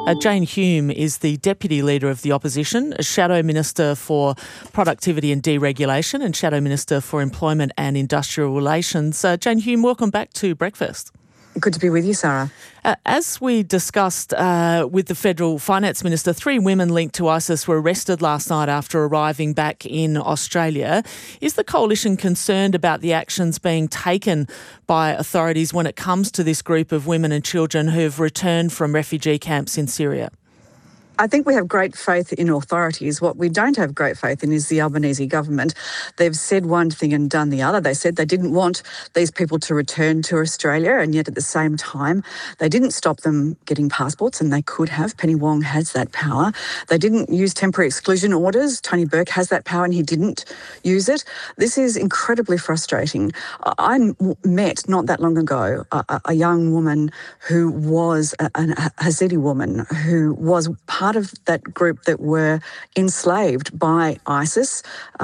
Jane Hume is the Deputy Leader of the Opposition, Shadow Minister for Productivity and Deregulation and Shadow Minister for Employment and Industrial Relations. Jane Hume, welcome back to Breakfast. Good to be with you, Sarah. As we discussed with the Federal Finance Minister, 3 women linked to ISIS were arrested last night after arriving back in Australia. Is the Coalition concerned about the actions being taken by authorities when it comes to this group of women and children who have returned from refugee camps in Syria? I think we have great faith in authorities. What we don't have great faith in is the Albanese government. They've said one thing and done the other. They said they didn't want these people to return to Australia, and yet at the same time, they didn't stop them getting passports, and they could have. Penny Wong has that power. They didn't use temporary exclusion orders. Tony Burke has that power, and he didn't use it. This is incredibly frustrating. I met not that long ago a young woman who was a Yazidi woman who was part of that group that were enslaved by ISIS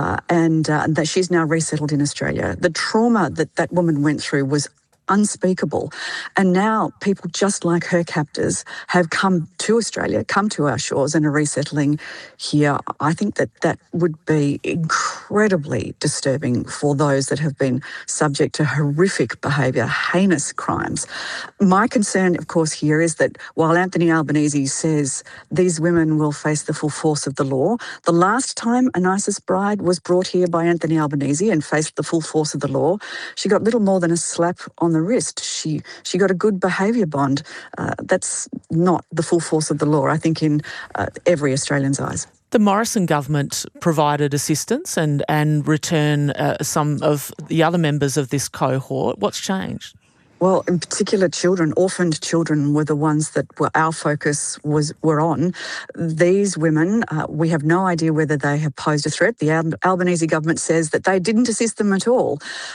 and that she's now resettled in Australia. The trauma that that woman went through was unspeakable. And now people just like her captors have come to Australia, come to our shores and are resettling here. I think that that would be incredibly disturbing for those that have been subject to horrific behaviour, heinous crimes. My concern, of course, here is that while Anthony Albanese says these women will face the full force of the law, the last time an ISIS bride was brought here by Anthony Albanese and faced the full force of the law, she got little more than a slap on the wrist. She got a good behaviour bond. That's not the full force of the law, I think, in every Australian's eyes. The Morrison government provided assistance and return some of the other members of this cohort. What's changed? Well, in particular, children, orphaned children were the ones that our focus were on. These women, we have no idea whether they have posed a threat. The Albanese government says that they didn't assist them at all.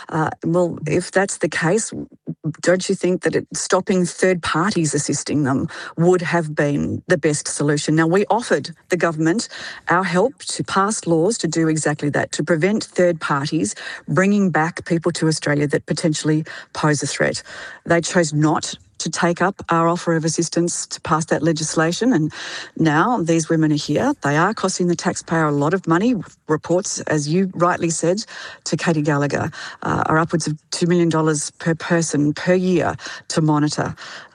Well, if that's the case, don't you think that stopping third parties assisting them would have been the best solution? Now, we offered the government our help to pass laws to do exactly that, to prevent third parties bringing back people to Australia that potentially pose a threat. They chose not to take up our offer of assistance to pass that legislation, and now these women are here. They are costing the taxpayer a lot of money. Reports, as you rightly said to Katie Gallagher, are upwards of $2 million per person per year to monitor.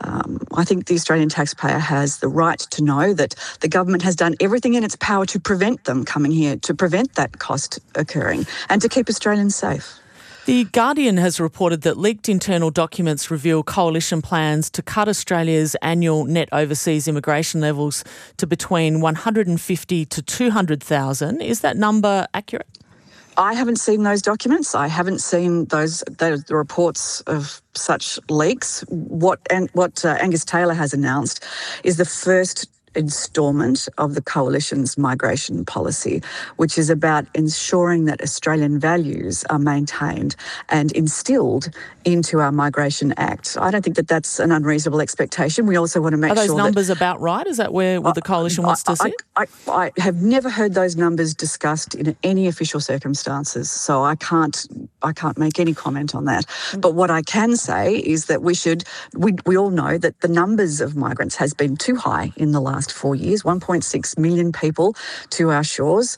I think the Australian taxpayer has the right to know that the government has done everything in its power to prevent them coming here, to prevent that cost occurring, and to keep Australians safe. The Guardian has reported that leaked internal documents reveal coalition plans to cut Australia's annual net overseas immigration levels to between 150 to 200,000. Is that number accurate? I haven't seen those documents. I haven't seen the reports of such leaks. What Angus Taylor has announced is the first instalment of the Coalition's migration policy, which is about ensuring that Australian values are maintained and instilled into our Migration Act. I don't think that that's an unreasonable expectation. We also want to make sure that... Are those numbers about right? Is that where the Coalition wants to sit? I have never heard those numbers discussed in any official circumstances, so I can't make any comment on that. But what I can say is that we all know that the numbers of migrants has been too high in the last 4 years, 1.6 million people to our shores,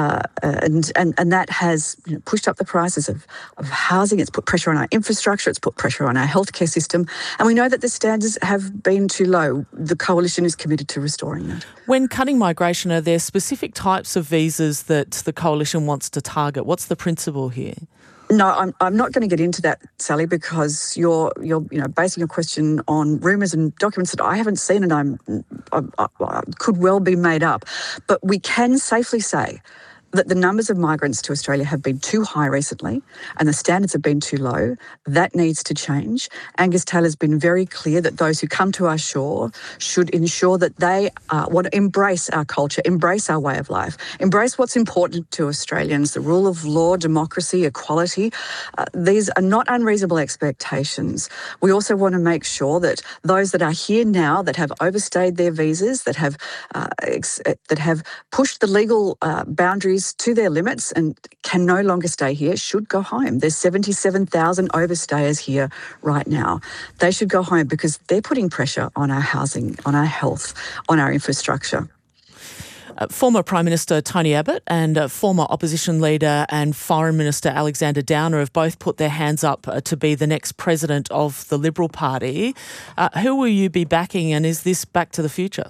and that has pushed up the prices of housing. It's put pressure on our infrastructure, it's put pressure on our healthcare system, and we know that the standards have been too low. The Coalition is committed to restoring that. When cutting migration, are there specific types of visas that the Coalition wants to target? What's the principle here? No, I'm not going to get into that, Sally, because you're basing your question on rumours and documents that I haven't seen, and I could well be made up. But we can safely say that the numbers of migrants to Australia have been too high recently and the standards have been too low. That needs to change. Angus Taylor's been very clear that those who come to our shore should ensure that they want to embrace our culture, embrace our way of life, embrace what's important to Australians, the rule of law, democracy, equality. These are not unreasonable expectations. We also want to make sure that those that are here now, that have overstayed their visas, that have pushed the legal boundaries is to their limits and can no longer stay here should go home. There's 77,000 overstayers here right now. They should go home because they're putting pressure on our housing, on our health, on our infrastructure. Former Prime Minister Tony Abbott and former opposition leader and Foreign Minister Alexander Downer have both put their hands up to be the next president of the Liberal Party. Who will you be backing, and is this Back to the Future?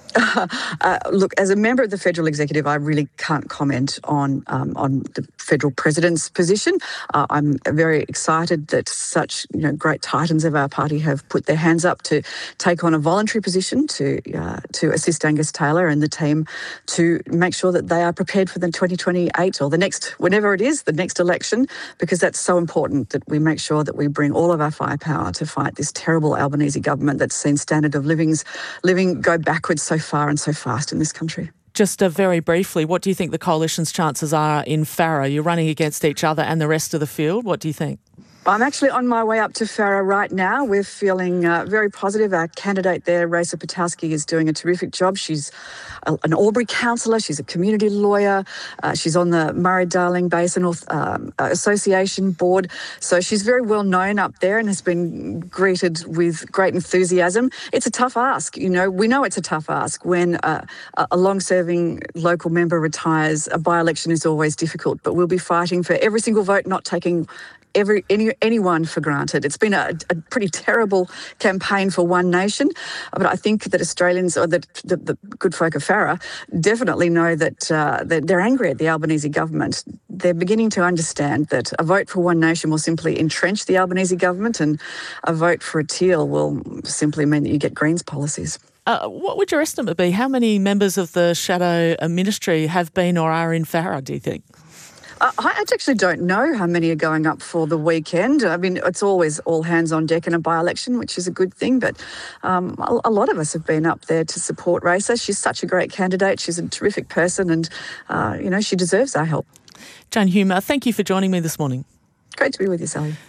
Look, as a member of the federal executive, I really can't comment on the federal president's position. I'm very excited that such great titans of our party have put their hands up to take on a voluntary position to assist Angus Taylor and the team to make sure that they are prepared for the 2028 or the next, whenever it is, the next election, because that's so important that we make sure that we bring all of our firepower to fight this terrible Albanese government that's seen standard of living go backwards so far and so fast in this country. Just very briefly, what do you think the coalition's chances are in Farrer? You're running against each other and the rest of the field. What do you think? I'm actually on my way up to Farrer right now. We're feeling very positive. Our candidate there, Raisa Patowski, is doing a terrific job. She's an Albury councillor. She's a community lawyer. She's on the Murray-Darling Basin Association board. So she's very well known up there and has been greeted with great enthusiasm. It's a tough ask. We know it's a tough ask. When a long-serving local member retires, a by-election is always difficult. But we'll be fighting for every single vote, not taking anyone for granted. It's been a pretty terrible campaign for One Nation, but I think that Australians, or the good folk of Farrer, definitely know that they're angry at the Albanese government. They're beginning to understand that a vote for One Nation will simply entrench the Albanese government, and a vote for a Teal will simply mean that you get Greens policies. What would your estimate be? How many members of the Shadow Ministry have been or are in Farrer, do you think? I actually don't know how many are going up for the weekend. I mean, it's always all hands on deck in a by-election, which is a good thing, but a lot of us have been up there to support Raisa. She's such a great candidate. She's a terrific person and, she deserves our help. Jane Hume, thank you for joining me this morning. Great to be with you, Sally.